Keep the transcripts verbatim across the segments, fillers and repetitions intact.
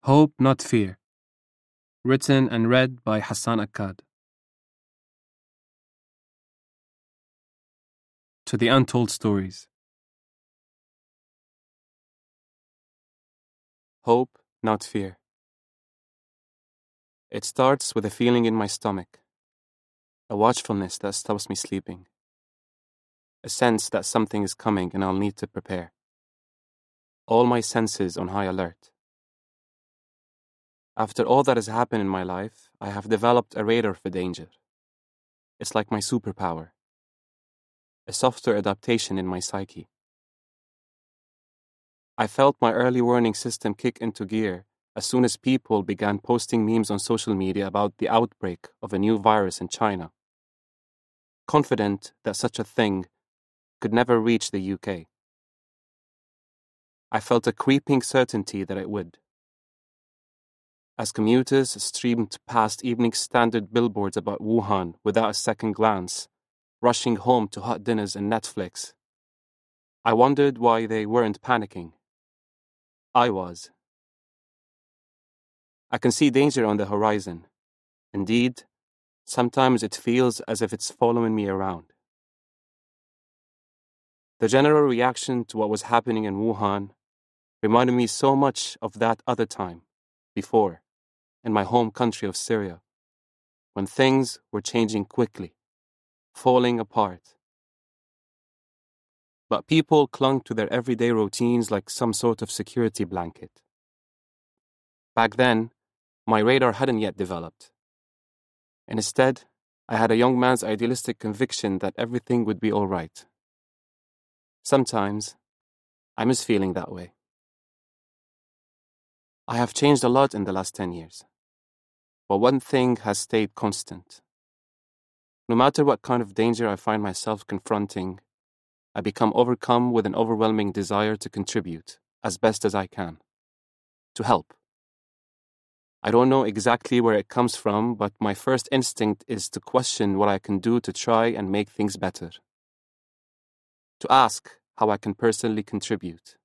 Hope, Not Fear. Written and read by Hassan Akkad. To the Untold Stories. Hope, Not Fear. It starts with a feeling in my stomach, a watchfulness that stops me sleeping, a sense that something is coming and I'll need to prepare. All my senses on high alert. After all that has happened in my life, I have developed a radar for danger. It's like my superpower, a software adaptation in my psyche. I felt my early warning system kick into gear as soon as people began posting memes on social media about the outbreak of a new virus in China, confident that such a thing could never reach the U K. I felt a creeping certainty that it would. As commuters streamed past Evening Standard billboards about Wuhan without a second glance, rushing home to hot dinners and Netflix, I wondered why they weren't panicking. I was. I can see danger on the horizon. Indeed, sometimes it feels as if it's following me around. The general reaction to what was happening in Wuhan reminded me so much of that other time, before, in my home country of Syria, when things were changing quickly, falling apart. But people clung to their everyday routines like some sort of security blanket. Back then, my radar hadn't yet developed. And instead, I had a young man's idealistic conviction that everything would be all right. Sometimes, I miss feeling that way. I have changed a lot in the last ten years. But one thing has stayed constant. No matter what kind of danger I find myself confronting, I become overcome with an overwhelming desire to contribute as best as I can, to help. I don't know exactly where it comes from, but my first instinct is to question what I can do to try and make things better. To ask how I can personally contribute.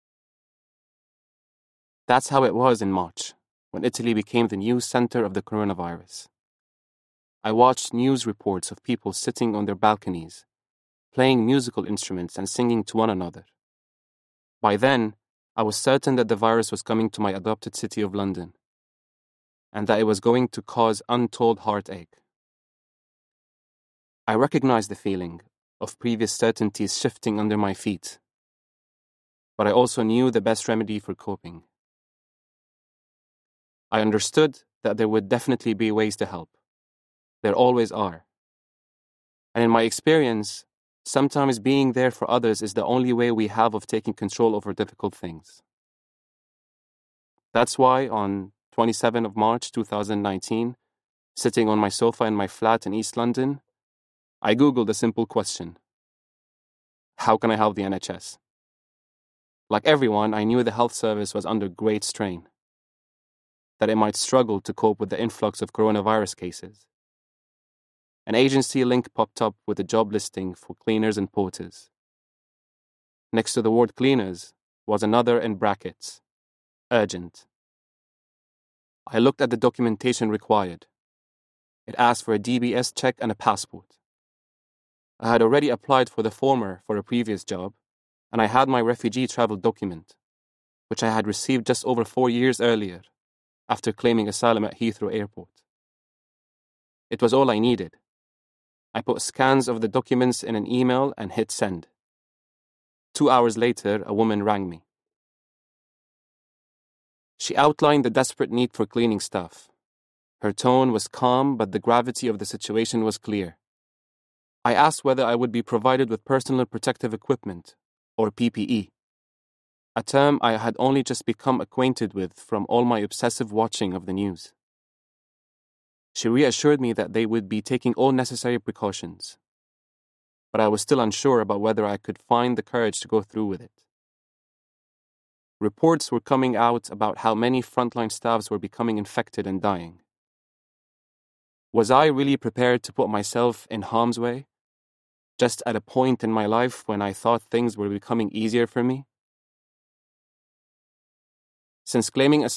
That's how it was in March, when Italy became the new center of the coronavirus. I watched news reports of people sitting on their balconies, playing musical instruments and singing to one another. By then, I was certain that the virus was coming to my adopted city of London, and that it was going to cause untold heartache. I recognized the feeling of previous certainties shifting under my feet, but I also knew the best remedy for coping. I understood that there would definitely be ways to help. There always are. And in my experience, sometimes being there for others is the only way we have of taking control over difficult things. That's why on the twenty-seventh of March two thousand nineteen, sitting on my sofa in my flat in East London, I Googled a simple question. How can I help the N H S? Like everyone, I knew the health service was under great strain, that it might struggle to cope with the influx of coronavirus cases. An agency link popped up with a job listing for cleaners and porters. Next to the word cleaners was another in brackets, urgent. I looked at the documentation required. It asked for a D B S check and a passport. I had already applied for the former for a previous job, and I had my refugee travel document, which I had received just over four years earlier, after claiming asylum at Heathrow Airport. It was all I needed. I put scans of the documents in an email and hit send. Two hours later, a woman rang me. She outlined the desperate need for cleaning staff. Her tone was calm, but the gravity of the situation was clear. I asked whether I would be provided with personal protective equipment, or P P E, a term I had only just become acquainted with from all my obsessive watching of the news. She reassured me that they would be taking all necessary precautions, but I was still unsure about whether I could find the courage to go through with it. Reports were coming out about how many frontline staffs were becoming infected and dying. Was I really prepared to put myself in harm's way, just at a point in my life when I thought things were becoming easier for me? Since claiming asylum